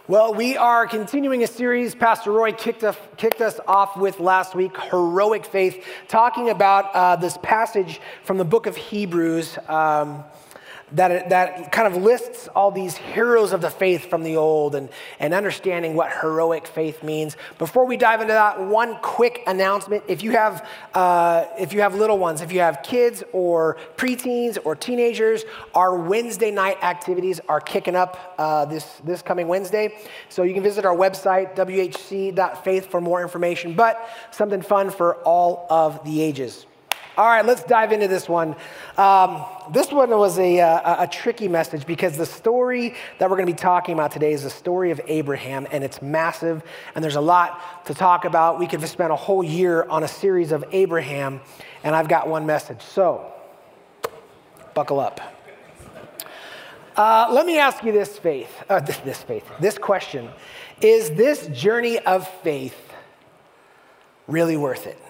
Well, we are continuing a series Pastor Roy kicked us off with last week, Heroic Faith, talking about this passage from the book of Hebrews that kind of lists all these heroes of the faith from the old and understanding what heroic faith means. Before we dive into that, one quick announcement. If you have little ones, if you have kids or preteens or teenagers, our Wednesday night activities are kicking up this coming Wednesday. So you can visit our website, whc.faith, for more information, but something fun for all of the ages. All right, let's dive into this one. This one was a tricky message because the story that we're going to be talking about today is the story of Abraham, and it's massive, and there's a lot to talk about. We could have spent a whole year on a series of Abraham, and I've got one message, so buckle up. Let me ask you this question. Is this journey of faith really worth it?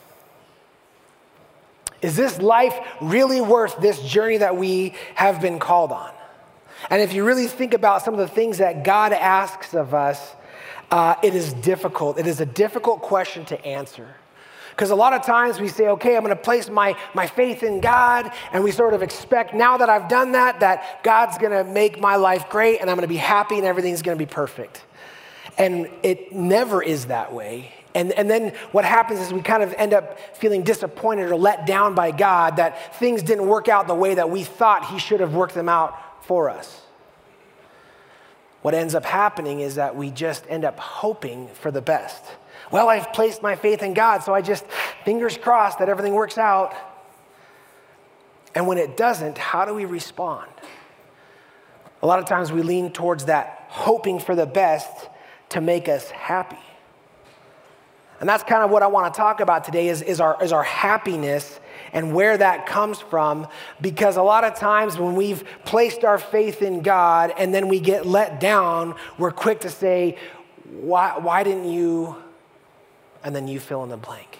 Is this life really worth this journey that we have been called on? And if you really think about some of the things that God asks of us, it is difficult. It is a difficult question to answer. Because a lot of times we say, okay, I'm going to place my faith in God, and we sort of expect now that I've done that God's going to make my life great, and I'm going to be happy, and everything's going to be perfect. And it never is that way. And then what happens is we kind of end up feeling disappointed or let down by God that things didn't work out the way that we thought he should have worked them out for us. What ends up happening is that we just end up hoping for the best. Well, I've placed my faith in God, so I just, fingers crossed that everything works out. And when it doesn't, how do we respond? A lot of times we lean towards that hoping for the best to make us happy. And that's kind of what I want to talk about today is our happiness and where that comes from. Because a lot of times when we've placed our faith in God and then we get let down, we're quick to say, why didn't you? And then you fill in the blank.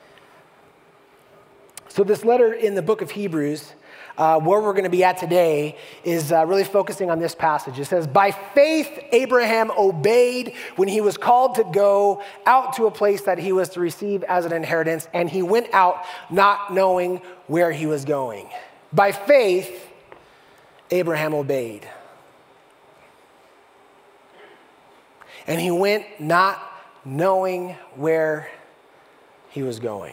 So this letter in the book of Hebrews, where we're going to be at today, is really focusing on this passage. It says, by faith, Abraham obeyed when he was called to go out to a place that he was to receive as an inheritance, and he went out not knowing where he was going. By faith, Abraham obeyed. And he went not knowing where he was going.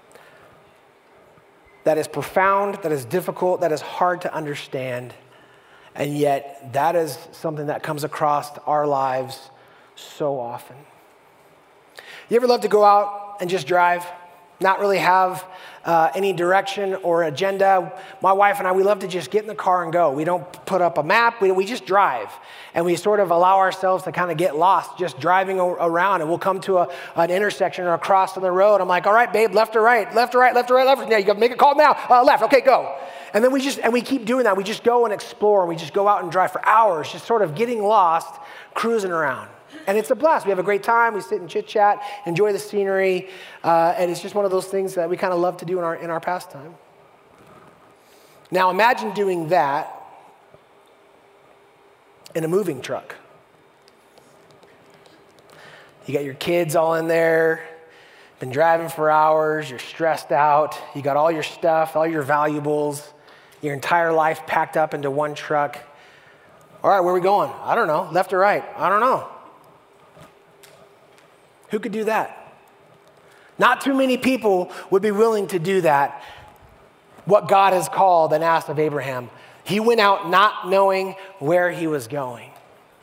That is profound, that is difficult, that is hard to understand, and yet that is something that comes across our lives so often. You ever love to go out and just drive, not really have any direction or agenda? My wife and I, we love to just get in the car and go. We don't put up a map, we just drive. And we sort of allow ourselves to kind of get lost just driving around, and we'll come to an intersection or a cross on the road. I'm like, all right, babe, left or right, left or right, left or right, left. Now you got to make a call now. Left, okay, go. And then we keep doing that. We just go and explore, and we just go out and drive for hours, just sort of getting lost, cruising around. And it's a blast. We have a great time. We sit and chit-chat, enjoy the scenery, and it's just one of those things that we kind of love to do in our pastime. Now imagine doing that in a moving truck. You got your kids all in there, been driving for hours, you're stressed out, you got all your stuff, all your valuables, your entire life packed up into one truck. All right, where are we going? I don't know. Left or right? I don't know. Who could do that? Not too many people would be willing to do that, what God has called and asked of Abraham. He went out not knowing where he was going.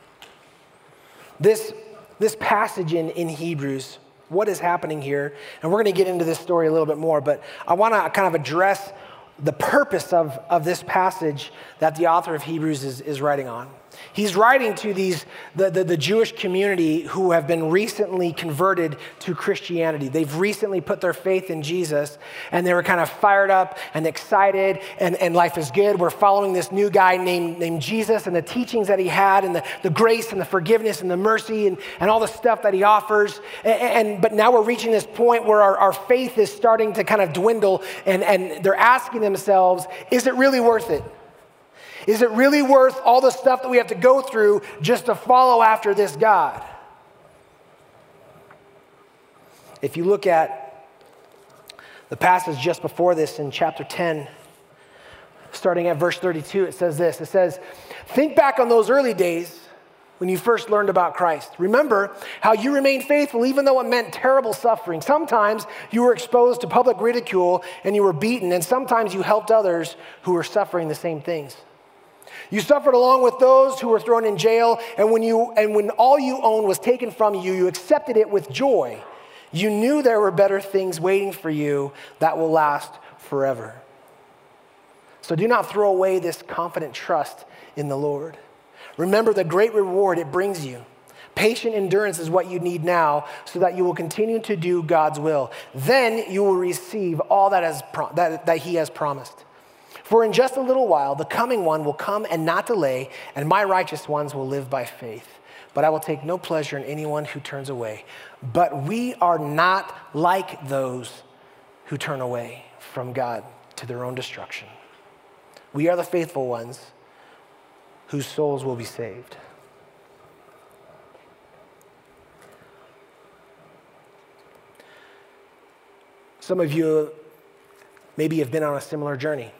This passage in Hebrews, what is happening here, and we're going to get into this story a little bit more, but I want to kind of address the purpose of this passage that the author of Hebrews is writing on. He's writing to the Jewish community who have been recently converted to Christianity. They've recently put their faith in Jesus, and they were kind of fired up and excited, and life is good. We're following this new guy named Jesus and the teachings that he had, and the grace and the forgiveness and the mercy and all the stuff that he offers. But now we're reaching this point where our faith is starting to kind of dwindle, and they're asking themselves, is it really worth it? Is it really worth all the stuff that we have to go through just to follow after this God? If you look at the passage just before this in chapter 10, starting at verse 32, it says this. It says, think back on those early days when you first learned about Christ. Remember how you remained faithful even though it meant terrible suffering. Sometimes you were exposed to public ridicule and you were beaten, and sometimes you helped others who were suffering the same things. You suffered along with those who were thrown in jail, and when all you owned was taken from you, you accepted it with joy. You knew there were better things waiting for you that will last forever. So do not throw away this confident trust in the Lord. Remember the great reward it brings you. Patient endurance is what you need now so that you will continue to do God's will. Then you will receive all that he has promised. For in just a little while, the coming one will come and not delay, and my righteous ones will live by faith. But I will take no pleasure in anyone who turns away. But we are not like those who turn away from God to their own destruction. We are the faithful ones whose souls will be saved. Some of you maybe have been on a similar journey.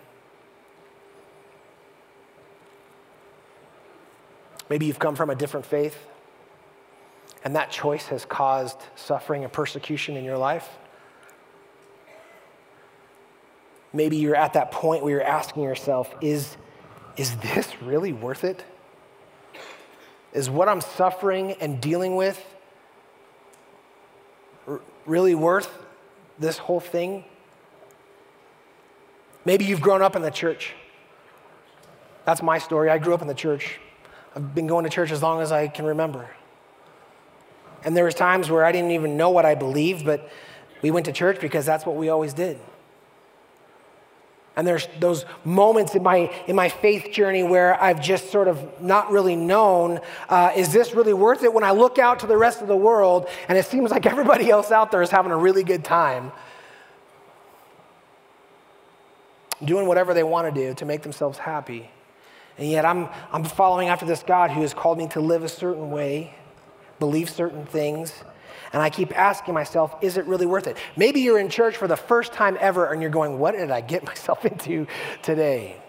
Maybe you've come from a different faith, and that choice has caused suffering and persecution in your life. Maybe you're at that point where you're asking yourself, is this really worth it? Is what I'm suffering and dealing with really worth this whole thing? Maybe you've grown up in the church. That's my story. I grew up in the church. I've been going to church as long as I can remember. And there was times where I didn't even know what I believed, but we went to church because that's what we always did. And there's those moments in my faith journey where I've just sort of not really known, is this really worth it? When I look out to the rest of the world and it seems like everybody else out there is having a really good time, doing whatever they want to do to make themselves happy. And yet I'm following after this God who has called me to live a certain way, believe certain things. And I keep asking myself, is it really worth it? Maybe you're in church for the first time ever and you're going, what did I get myself into today?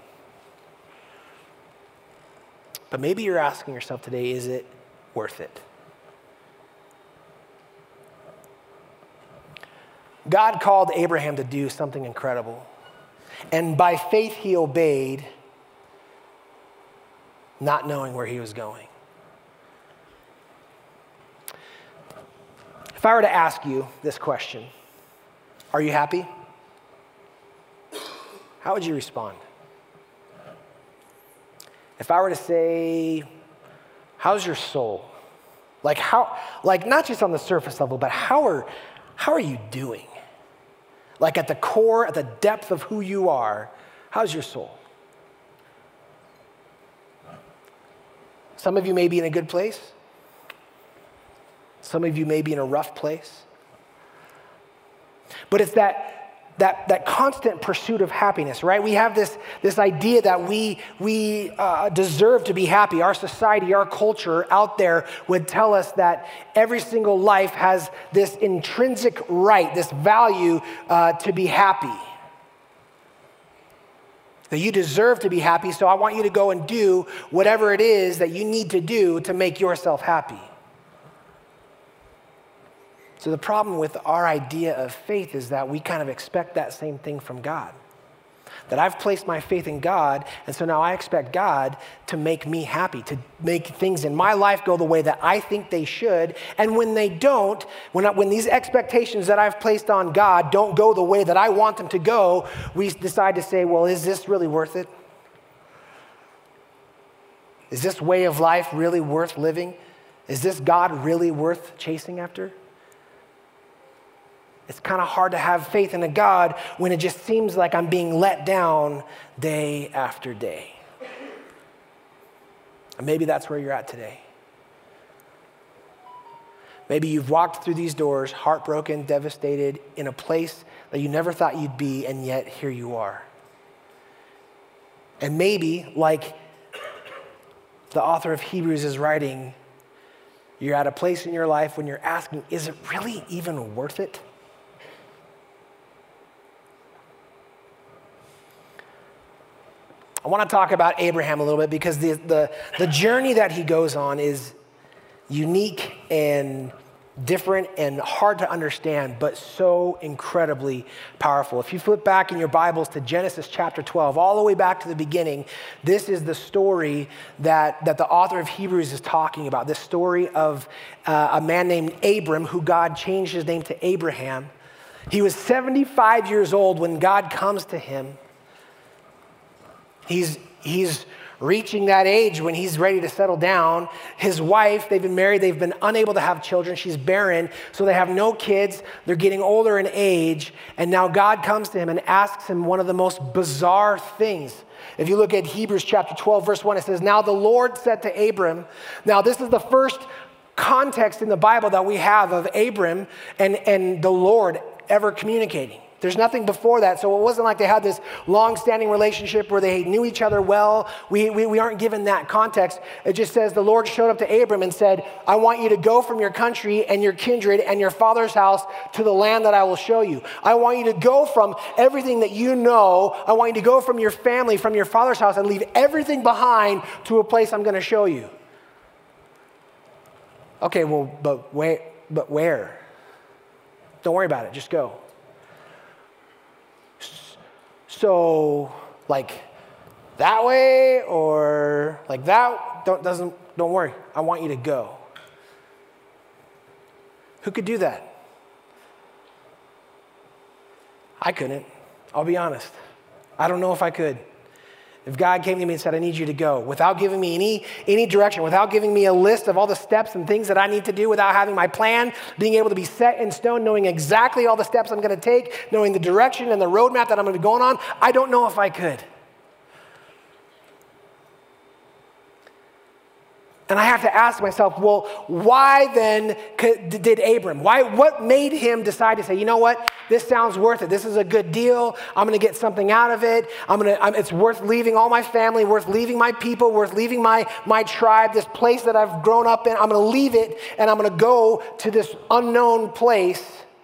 But maybe you're asking yourself today, is it worth it? God called Abraham to do something incredible. And by faith he obeyed, not knowing where he was going. If I were to ask you this question, are you happy? How would you respond? If I were to say, how's your soul? Like not just on the surface level, but how are you doing? Like at the core, at the depth of who you are, how's your soul? Some of you may be in a good place. Some of you may be in a rough place. But it's that constant pursuit of happiness, right? We have this idea that we deserve to be happy. Our society, our culture out there would tell us that every single life has this intrinsic right, this value to be happy. That you deserve to be happy, so I want you to go and do whatever it is that you need to do to make yourself happy. So the problem with our idea of faith is that we kind of expect that same thing from God. That I've placed my faith in God, and so now I expect God to make me happy, to make things in my life go the way that I think they should. And when they don't, when these expectations that I've placed on God don't go the way that I want them to go, we decide to say, well, is this really worth it? Is this way of life really worth living? Is this God really worth chasing after? It's kind of hard to have faith in a God when it just seems like I'm being let down day after day. And maybe that's where you're at today. Maybe you've walked through these doors, heartbroken, devastated, in a place that you never thought you'd be, and yet here you are. And maybe, like the author of Hebrews is writing, you're at a place in your life when you're asking, is it really even worth it? I want to talk about Abraham a little bit because the journey that he goes on is unique and different and hard to understand, but so incredibly powerful. If you flip back in your Bibles to Genesis chapter 12, all the way back to the beginning, this is the story that the author of Hebrews is talking about, this story of a man named Abram, who God changed his name to Abraham. He was 75 years old when God comes to him. He's reaching that age when he's ready to settle down. His wife, they've been married, they've been unable to have children. She's barren, so they have no kids. They're getting older in age, and now God comes to him and asks him one of the most bizarre things. If you look at Hebrews chapter 12, verse 1, it says, "Now the Lord said to Abram," now this is the first context in the Bible that we have of Abram and the Lord ever communicating. There's nothing before that, so it wasn't like they had this long-standing relationship where they knew each other well. We aren't given that context. It just says the Lord showed up to Abram and said, I want you to go from your country and your kindred and your father's house to the land that I will show you. I want you to go from everything that you know. I want you to go from your family, from your father's house, and leave everything behind to a place I'm going to show you. Okay, well, but where? Don't worry about it. Just go. So, like that way or like that? Don't worry. I want you to go. Who could do that? I couldn't. I'll be honest. I don't know if I could. If God came to me and said, I need you to go, without giving me any direction, without giving me a list of all the steps and things that I need to do, without having my plan, being able to be set in stone, knowing exactly all the steps I'm going to take, knowing the direction and the roadmap that I'm going to be going on, I don't know if I could. And I have to ask myself, well, why then did Abram? What made him decide to say, you know what? This sounds worth it. This is a good deal. I'm going to get something out of it. It's worth leaving all my family, worth leaving my people, worth leaving my tribe, this place that I've grown up in. I'm going to leave it, and I'm going to go to this unknown place.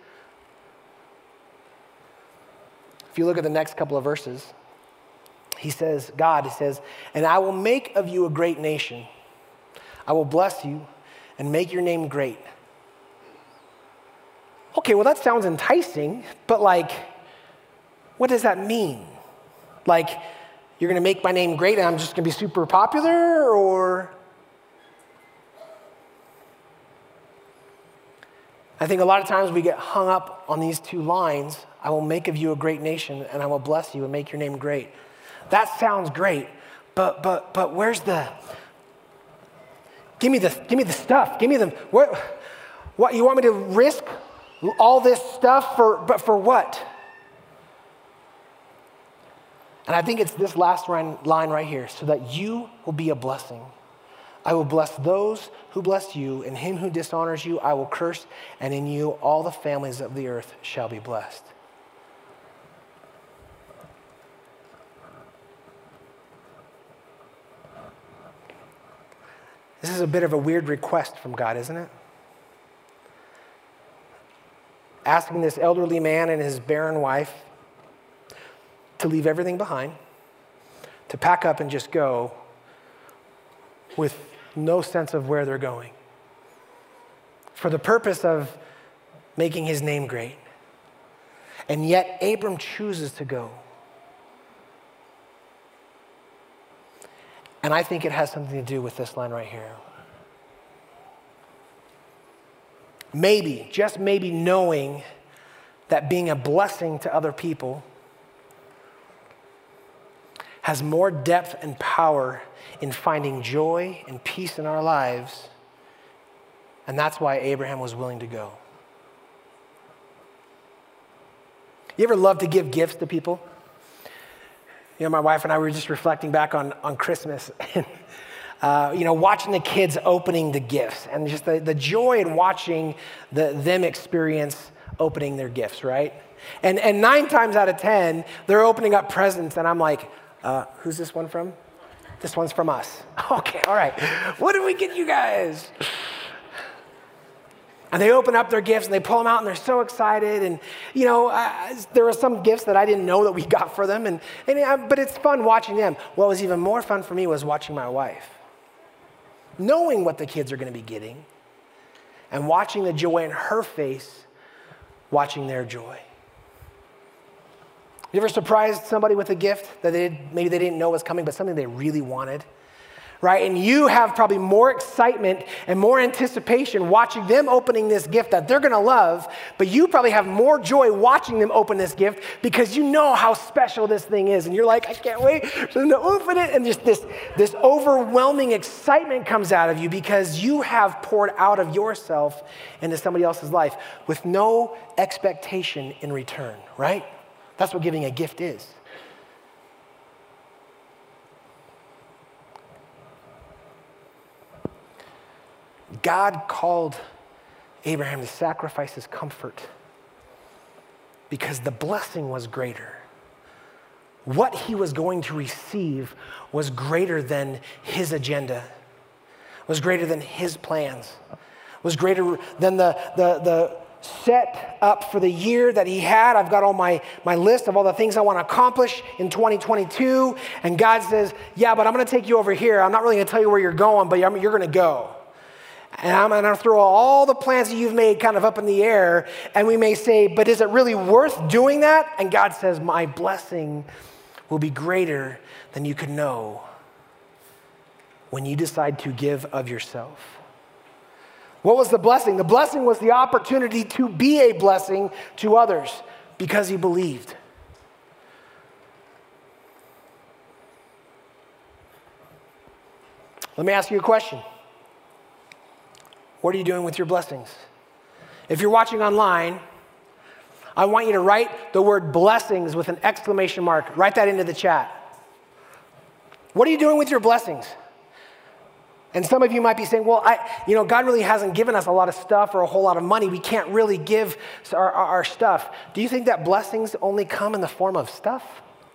If you look at the next couple of verses, God says, and I will make of you a great nation. I will bless you and make your name great. Okay, well, that sounds enticing, but like, what does that mean? Like, you're going to make my name great and I'm just going to be super popular, or? I think a lot of times we get hung up on these two lines. I will make of you a great nation and I will bless you and make your name great. That sounds great, but where's the... Give me the stuff. Give me the what you want me to risk all this stuff for what? And I think it's this last line right here, so that you will be a blessing. I will bless those who bless you, and him who dishonors you I will curse, and in you all the families of the earth shall be blessed. This is a bit of a weird request from God, isn't it? Asking this elderly man and his barren wife to leave everything behind, to pack up and just go with no sense of where they're going, for the purpose of making his name great. And yet Abram chooses to go. And I think it has something to do with this line right here. Maybe, just maybe, knowing that being a blessing to other people has more depth and power in finding joy and peace in our lives. And that's why Abraham was willing to go. You ever love to give gifts to people? You know, my wife and I were just reflecting back on Christmas and, watching the kids opening the gifts and just the joy in watching them experience opening their gifts, right? And 9 times out of 10, they're opening up presents and I'm like, Who's this one from? This one's from us. Okay, all right. What did we get you guys? And they open up their gifts and they pull them out and they're so excited. And, there were some gifts that I didn't know that we got for them. But it's fun watching them. What was even more fun for me was watching my wife. Knowing what the kids are going to be getting and watching the joy in her face, watching their joy. You ever surprised somebody with a gift that maybe they didn't know was coming, but something they really wanted? Right? And you have probably more excitement and more anticipation watching them opening this gift that they're going to love, but you probably have more joy watching them open this gift because you know how special this thing is. And you're like, I can't wait for them to open it. And just this overwhelming excitement comes out of you because you have poured out of yourself into somebody else's life with no expectation in return, right? That's what giving a gift is. God called Abraham to sacrifice his comfort because the blessing was greater. What he was going to receive was greater than his agenda, was greater than his plans, was greater than the set up for the year that he had. I've got all my list of all the things I want to accomplish in 2022. And God says, yeah, but I'm going to take you over here. I'm not really going to tell you where you're going, but you're going to go. And I'm going to throw all the plans that you've made kind of up in the air. And we may say, but is it really worth doing that? And God says, my blessing will be greater than you could know when you decide to give of yourself. What was the blessing? The blessing was the opportunity to be a blessing to others because he believed. Let me ask you a question. What are you doing with your blessings? If you're watching online, I want you to write the word blessings with an exclamation mark. Write that into the chat. What are you doing with your blessings? And some of you might be saying, well, God really hasn't given us a lot of stuff or a whole lot of money. We can't really give our stuff. Do you think that blessings only come in the form of stuff?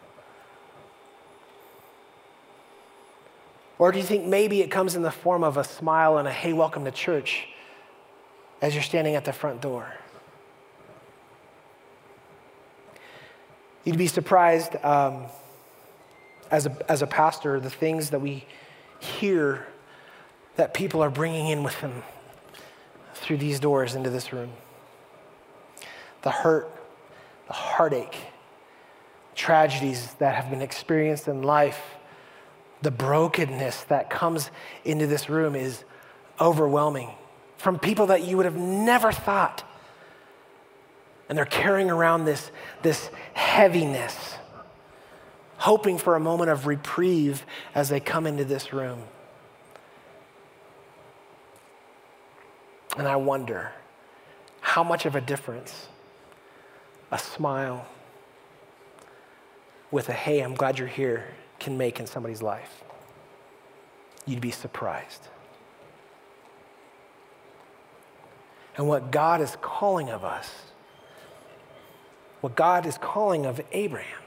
Or do you think maybe it comes in the form of a smile and a, hey, welcome to church as you're standing at the front door? You'd be surprised as a pastor, the things that we hear that people are bringing in with them through these doors into this room. The hurt, the heartache, tragedies that have been experienced in life, the brokenness that comes into this room is overwhelming from people that you would have never thought. And they're carrying around this heaviness, hoping for a moment of reprieve as they come into this room. And I wonder how much of a difference a smile with a, hey, I'm glad you're here, can make in somebody's life. You'd be surprised. And what God is calling of us, what God is calling of Abraham,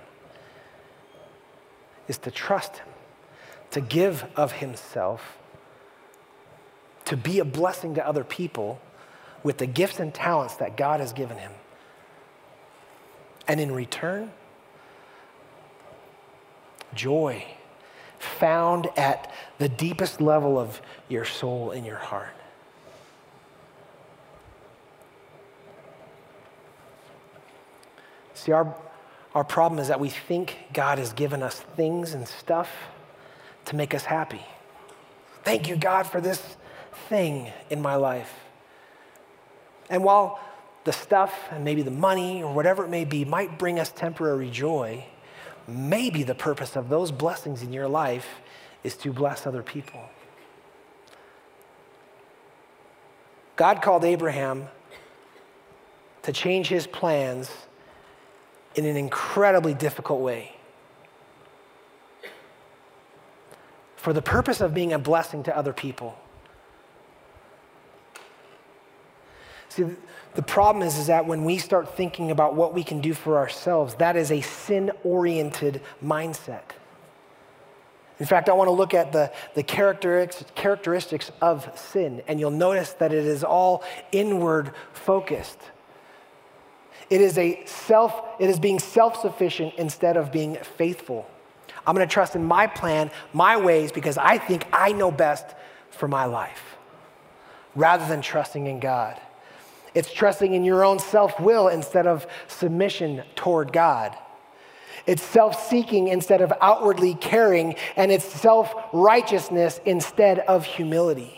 is to trust him, to give of himself, to be a blessing to other people with the gifts and talents that God has given him. And in return, joy found at the deepest level of your soul and your heart. See, our problem is that we think God has given us things and stuff to make us happy. Thank you, God, for this thing in my life. And while the stuff and maybe the money or whatever it may be might bring us temporary joy, maybe the purpose of those blessings in your life is to bless other people. God called Abraham to change his plans in an incredibly difficult way for the purpose of being a blessing to other people. See, the problem is that when we start thinking about what we can do for ourselves, that is a sin-oriented mindset. In fact, I want to look at the characteristics of sin, and you'll notice that it is all inward focused. It is being self-sufficient instead of being faithful. I'm going to trust in my plan, my ways, because I think I know best for my life, rather than trusting in God. It's trusting in your own self-will instead of submission toward God. It's self-seeking instead of outwardly caring, and it's self-righteousness instead of humility.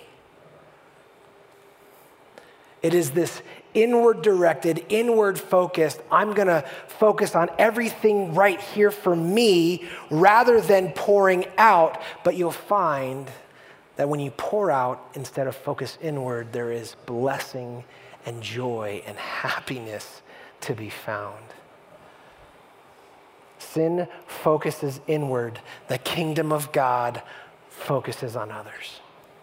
It is this inward-directed, inward-focused, I'm going to focus on everything right here for me rather than pouring out. But you'll find that when you pour out instead of focus inward, there is blessing and joy and happiness to be found. Sin focuses inward. The kingdom of God focuses on others.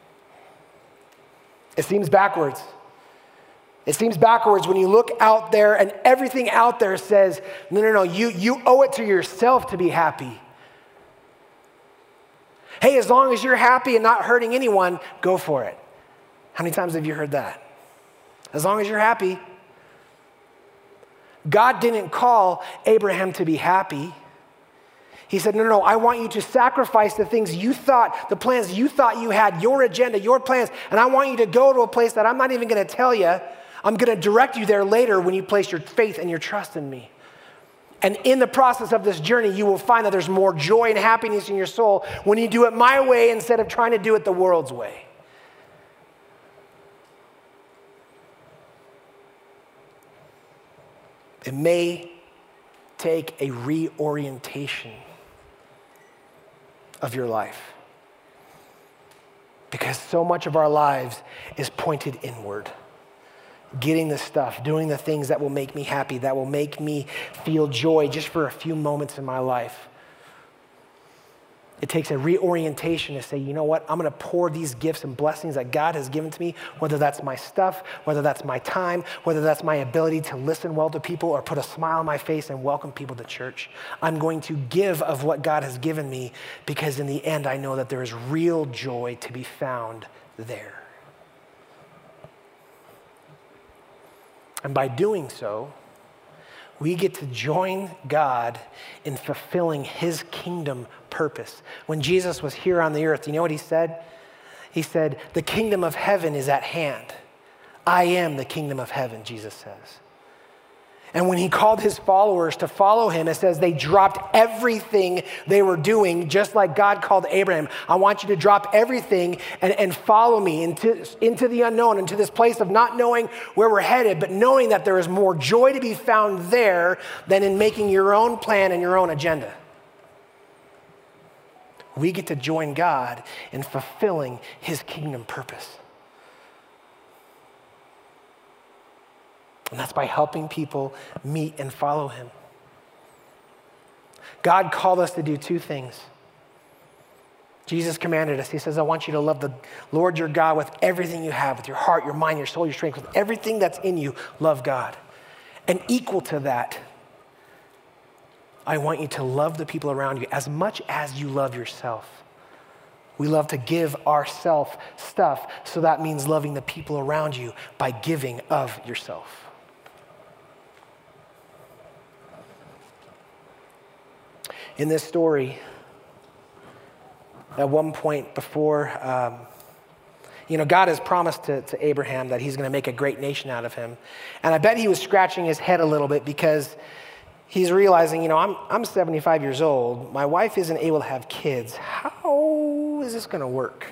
It seems backwards. It seems backwards when you look out there and everything out there says, no, you owe it to yourself to be happy. Hey, as long as you're happy and not hurting anyone, go for it. How many times have you heard that? As long as you're happy. God didn't call Abraham to be happy. He said, no, I want you to sacrifice the things you thought, the plans you thought you had, your agenda, your plans, and I want you to go to a place that I'm not even going to tell you. I'm going to direct you there later when you place your faith and your trust in me. And in the process of this journey, you will find that there's more joy and happiness in your soul when you do it my way instead of trying to do it the world's way. It may take a reorientation of your life, because so much of our lives is pointed inward. Getting the stuff, doing the things that will make me happy, that will make me feel joy just for a few moments in my life. It takes a reorientation to say, you know what, I'm going to pour these gifts and blessings that God has given to me, whether that's my stuff, whether that's my time, whether that's my ability to listen well to people or put a smile on my face and welcome people to church. I'm going to give of what God has given me, because in the end, I know that there is real joy to be found there. And by doing so, we get to join God in fulfilling his kingdom purpose. When Jesus was here on the earth, you know what he said? He said, the kingdom of heaven is at hand. I am the kingdom of heaven, Jesus says. And when he called his followers to follow him, it says they dropped everything they were doing, just like God called Abraham. I want you to drop everything and follow me into the unknown, into this place of not knowing where we're headed, but knowing that there is more joy to be found there than in making your own plan and your own agenda. We get to join God in fulfilling his kingdom purpose. And that's by helping people meet and follow him. God called us to do two things. Jesus commanded us. He says, I want you to love the Lord your God with everything you have, with your heart, your mind, your soul, your strength, with everything that's in you, love God. And equal to that, I want you to love the people around you as much as you love yourself. We love to give ourselves stuff, so that means loving the people around you by giving of yourself. In this story, at one point before, God has promised to Abraham that he's going to make a great nation out of him. And I bet he was scratching his head a little bit, because he's realizing, I'm 75 years old. My wife isn't able to have kids. How is this going to work?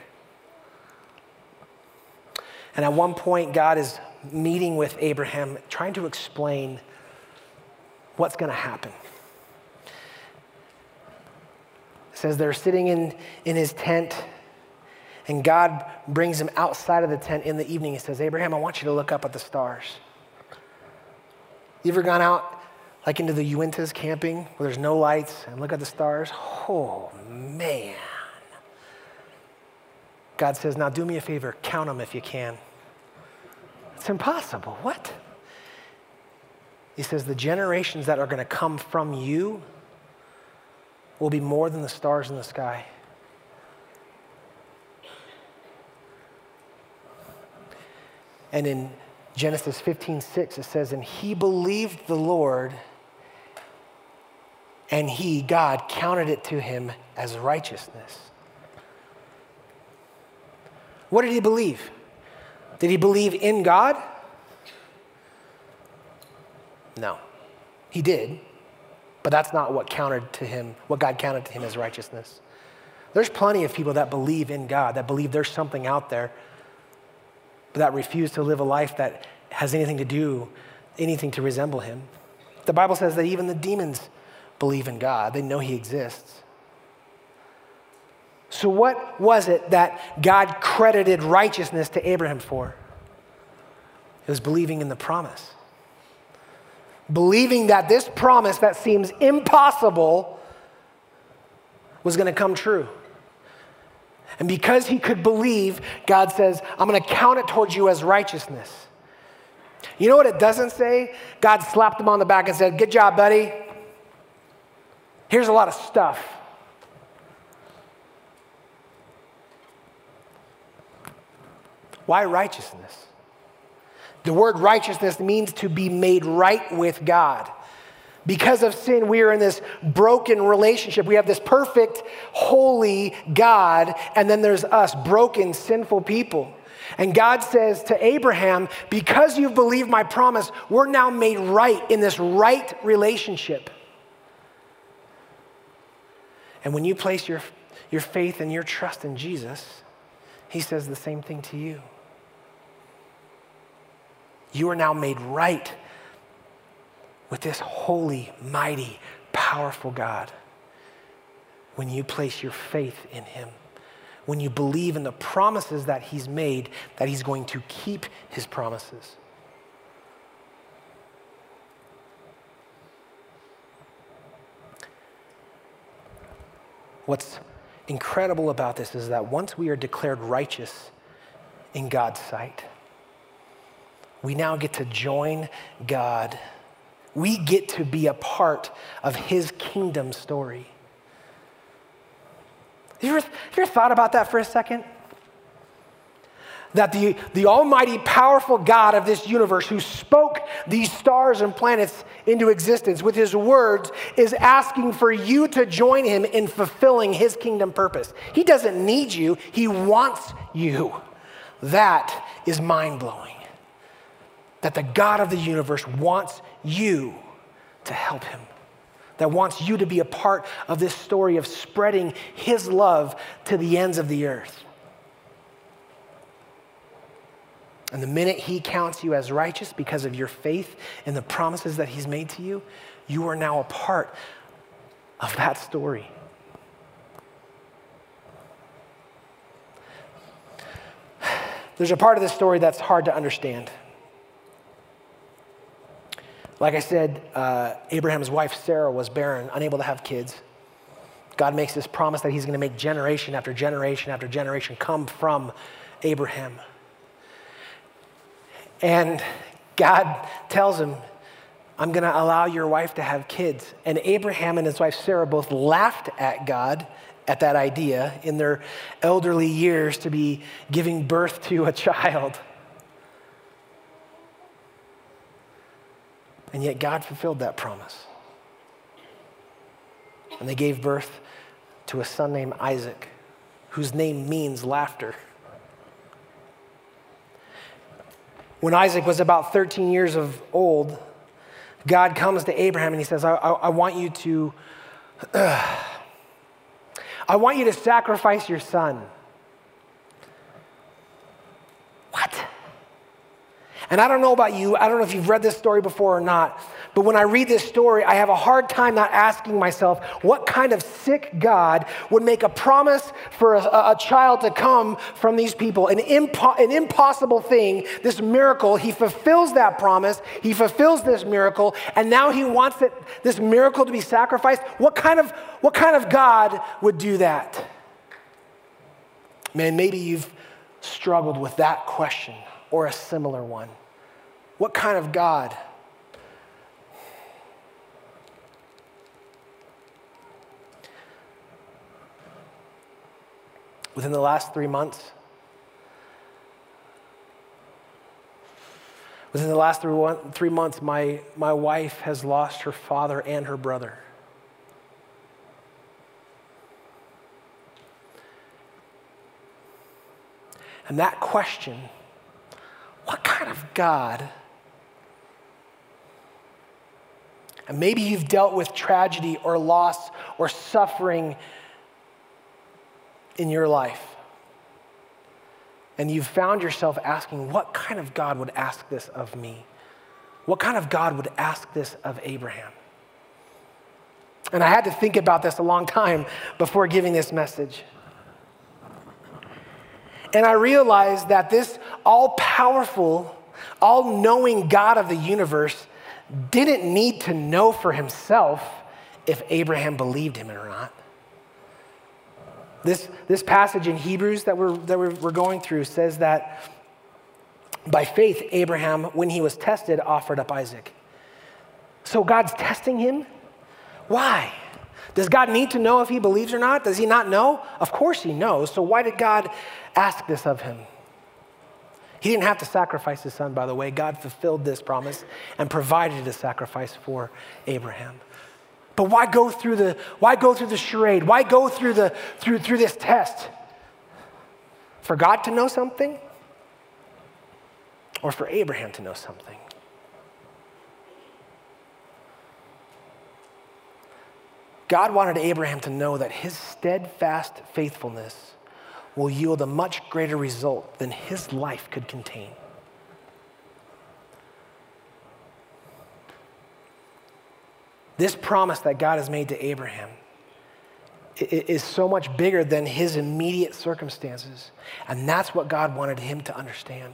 And at one point, God is meeting with Abraham, trying to explain what's going to happen. It says they're sitting in his tent, and God brings him outside of the tent in the evening. He says, Abraham, I want you to look up at the stars. You ever gone out like into the Uintas camping where there's no lights and look at the stars? Oh, man. God says, now do me a favor, count them if you can. It's impossible. What? He says, the generations that are going to come from you will be more than the stars in the sky. And in Genesis 15:6, it says, and he believed the Lord, and he, God, counted it to him as righteousness. What did he believe? Did he believe in God? No. He did, but that's not what counted to him, what God counted to him as righteousness. There's plenty of people that believe in God, that believe there's something out there, but that refuse to live a life that has anything to resemble him. The Bible says that even the demons believe in God. They know he exists. So what was it that God credited righteousness to Abraham for? It was believing in the promise. Believing that this promise that seems impossible was going to come true. And because he could believe, God says, I'm going to count it towards you as righteousness. You know what it doesn't say? God slapped him on the back and said, good job, buddy. Here's a lot of stuff. Why righteousness? The word righteousness means to be made right with God. Because of sin, we are in this broken relationship. We have this perfect, holy God, and then there's us, broken, sinful people. And God says to Abraham, because you've believed my promise, we're now made right in this right relationship. And when you place your faith and your trust in Jesus, he says the same thing to you. You are now made right with this holy, mighty, powerful God when you place your faith in him, when you believe in the promises that he's made, that he's going to keep his promises. What's incredible about this is that once we are declared righteous in God's sight, we now get to join God. We get to be a part of his kingdom story. Have you ever thought about that for a second? That the almighty, powerful God of this universe who spoke these stars and planets into existence with his words is asking for you to join him in fulfilling his kingdom purpose. He doesn't need you. He wants you. That is mind-blowing. That the God of the universe wants you to help him. That wants you to be a part of this story of spreading his love to the ends of the earth. And the minute he counts you as righteous because of your faith in the promises that he's made to you, you are now a part of that story. There's a part of this story that's hard to understand. Like I said, Abraham's wife Sarah was barren, unable to have kids. God makes this promise that he's going to make generation after generation after generation come from Abraham. And God tells him, I'm going to allow your wife to have kids. And Abraham and his wife Sarah both laughed at God at that idea in their elderly years to be giving birth to a child. And yet God fulfilled that promise. And they gave birth to a son named Isaac, whose name means laughter. When Isaac was about 13 years old, God comes to Abraham and he says, I want you to sacrifice your son. What? And I don't know about you, I don't know if you've read this story before or not, but when I read this story, I have a hard time not asking myself, what kind of sick God would make a promise for a child to come from these people? An impossible thing, this miracle, he fulfills that promise, he fulfills this miracle, and now he wants this miracle to be sacrificed. What kind of God would do that? Man, maybe you've struggled with that question or a similar one. What kind of God? Within the last 3 months, Within the last 3 months, my wife has lost her father and her brother. And that question, what kind of God? And maybe you've dealt with tragedy or loss or suffering in your life. And you've found yourself asking, what kind of God would ask this of me? What kind of God would ask this of Abraham? And I had to think about this a long time before giving this message. And I realized that this all-powerful, all-knowing God of the universe didn't need to know for himself if Abraham believed him or not. This passage in Hebrews that we're going through says that by faith, Abraham, when he was tested, offered up Isaac. So God's testing him? Why? Does God need to know if he believes or not? Does he not know? Of course he knows. So why did God ask this of him? He didn't have to sacrifice his son, by the way. God fulfilled this promise and provided a sacrifice for Abraham. But why go through the charade? Why go through this test? For God to know something? Or for Abraham to know something? God wanted Abraham to know that his steadfast faithfulness will yield a much greater result than his life could contain. This promise that God has made to Abraham is so much bigger than his immediate circumstances. And that's what God wanted him to understand.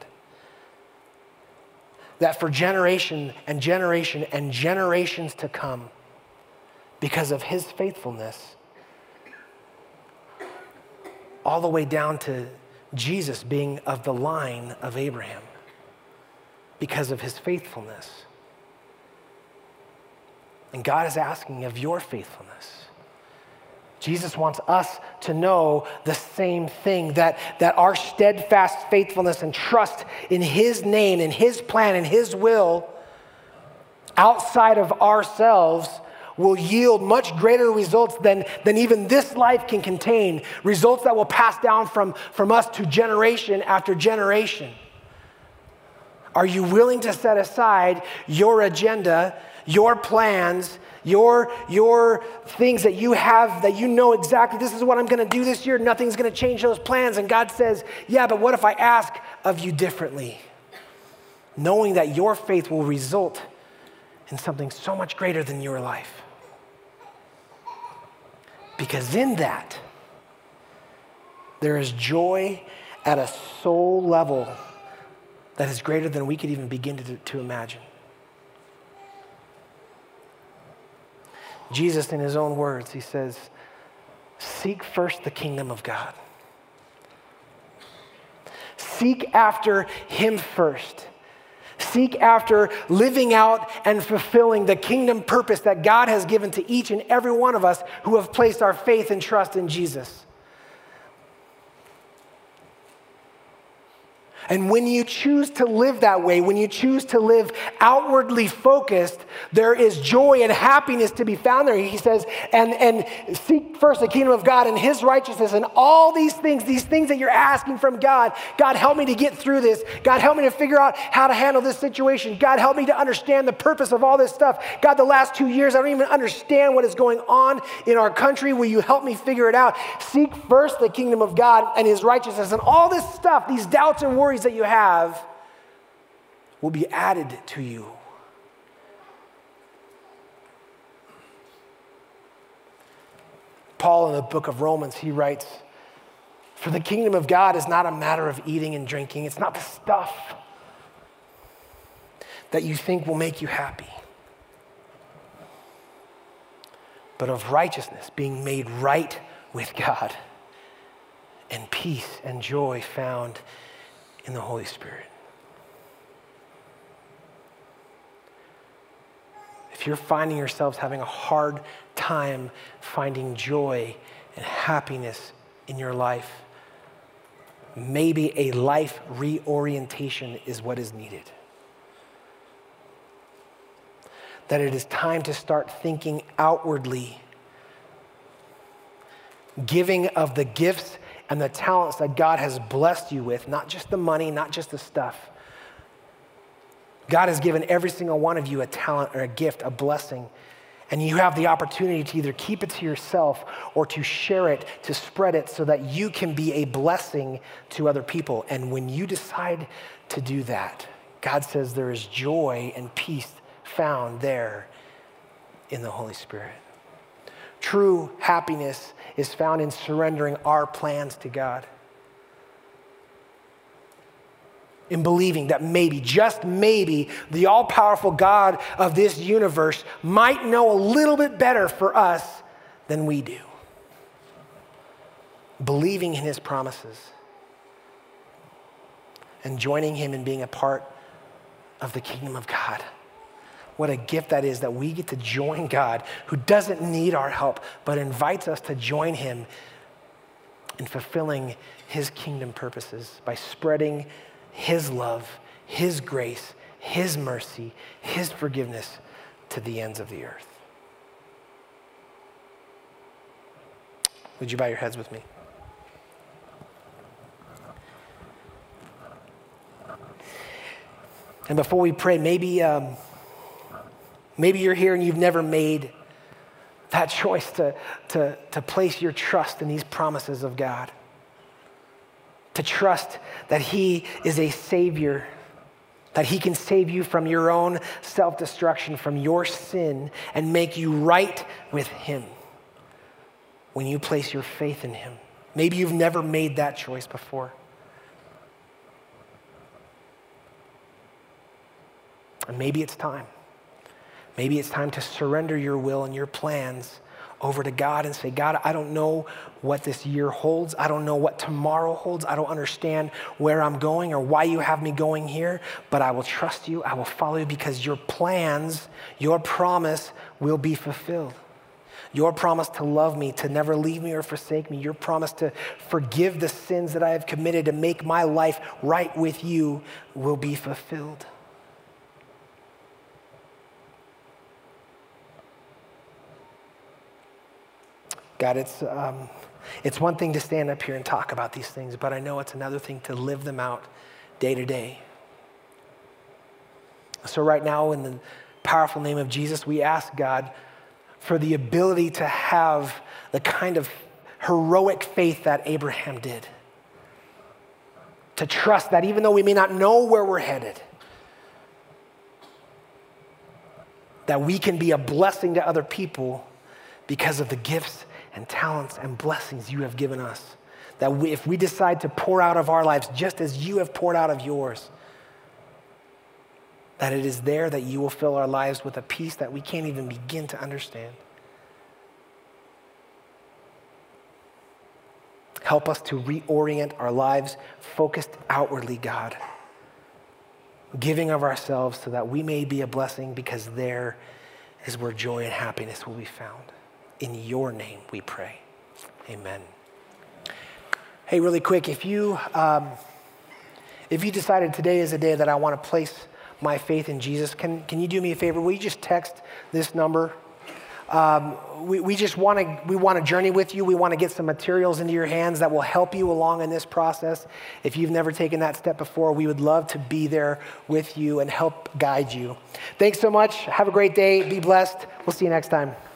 That for generation and generation and generations to come, because of his faithfulness, all the way down to Jesus being of the line of Abraham, because of his faithfulness. And God is asking of your faithfulness. Jesus wants us to know the same thing, that our steadfast faithfulness and trust in his name, in his plan, in his will, outside of ourselves, will yield much greater results than even this life can contain, results that will pass down from us to generation after generation. Are you willing to set aside your agenda, your plans, your things that you have, that you know exactly, this is what I'm going to do this year, nothing's going to change those plans, and God says, yeah, but what if I ask of you differently? Knowing that your faith will result in something so much greater than your life. Because in that, there is joy at a soul level that is greater than we could even begin to imagine. Jesus, in his own words, he says, seek first the kingdom of God. Seek after him first. Seek after living out and fulfilling the kingdom purpose that God has given to each and every one of us who have placed our faith and trust in Jesus. And when you choose to live that way, when you choose to live outwardly focused, there is joy and happiness to be found there. He says, and seek first the kingdom of God and his righteousness and all these things that you're asking from God. God, help me to get through this. God, help me to figure out how to handle this situation. God, help me to understand the purpose of all this stuff. God, the last 2 years, I don't even understand what is going on in our country. Will you help me figure it out? Seek first the kingdom of God and his righteousness, and all this stuff, these doubts and worries that you have will be added to you. Paul in the book of Romans, he writes, for the kingdom of God is not a matter of eating and drinking. It's not the stuff that you think will make you happy, but of righteousness, being made right with God, and peace and joy found in the Holy Spirit. If you're finding yourselves having a hard time finding joy and happiness in your life, maybe a life reorientation is what is needed. that it is time to start thinking outwardly, giving of the gifts and the talents that God has blessed you with, not just the money, not just the stuff. God has given every single one of you a talent or a gift, a blessing, and you have the opportunity to either keep it to yourself or to share it, to spread it so that you can be a blessing to other people. And when you decide to do that, God says there is joy and peace found there in the Holy Spirit. True happiness is found in surrendering our plans to God. In believing that maybe, just maybe, the all-powerful God of this universe might know a little bit better for us than we do. Believing in his promises and joining him in being a part of the kingdom of God. What a gift that is, that we get to join God, who doesn't need our help, but invites us to join him in fulfilling his kingdom purposes by spreading his love, his grace, his mercy, his forgiveness to the ends of the earth. Would you bow your heads with me? And before we pray, maybe you're here and you've never made that choice to place your trust in these promises of God. To trust that he is a savior, that he can save you from your own self-destruction, from your sin, and make you right with him when you place your faith in him. Maybe you've never made that choice before. And maybe it's time. Maybe it's time to surrender your will and your plans over to God and say, God, I don't know what this year holds. I don't know what tomorrow holds. I don't understand where I'm going or why you have me going here, but I will trust you. I will follow you because your plans, your promise will be fulfilled. Your promise to love me, to never leave me or forsake me, your promise to forgive the sins that I have committed, to make my life right with you will be fulfilled. God, it's one thing to stand up here and talk about these things, but I know it's another thing to live them out day to day. So right now, in the powerful name of Jesus, we ask God for the ability to have the kind of heroic faith that Abraham did. To trust that even though we may not know where we're headed, that we can be a blessing to other people because of the gifts and talents and blessings you have given us. That if we decide to pour out of our lives just as you have poured out of yours, that it is there that you will fill our lives with a peace that we can't even begin to understand. Help us to reorient our lives focused outwardly, God, giving of ourselves so that we may be a blessing, because there is where joy and happiness will be found. In your name we pray. Amen. Hey, really quick, if you decided today is a day that I want to place my faith in Jesus, can you do me a favor? Will you just text this number? We want to journey with you. We want to get some materials into your hands that will help you along in this process. If you've never taken that step before, we would love to be there with you and help guide you. Thanks so much. Have a great day. Be blessed. We'll see you next time.